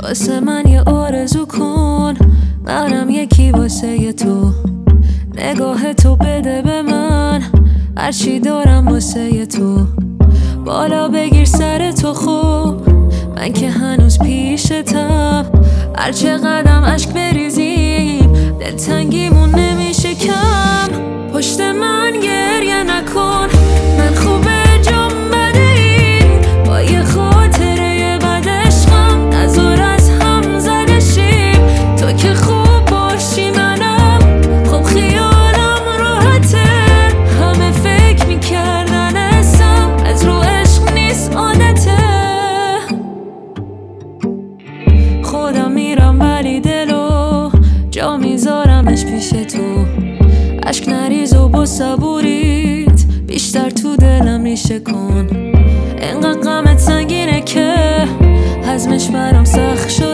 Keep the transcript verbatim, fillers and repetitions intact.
واسه من یه آرزو کن، منم یکی واسه تو. نگاه تو بده به من، هرچی دارم واسه تو. بالا بگیر سر تو خوب، من که هنوز پیشتم. هر چه قدم عشق بریزیم، دلتنگیمون نمیشه کم. پشت من گریه نکن، من خوبه جام بده این. با یه خاطره بد عشقم نذار از هم زده شیم. تو که خوب باشی منم خب خیالم راحته. همه فکر میکردن اسم از رو عشق نیست عادته. خودم میرم ولی دلو جا میذارمش پیش تو. عشق نریز و با صبوریت بیشتر تو دلم ریشه کن. اینقدر غمت سنگینه که هضمش برام سخت شد.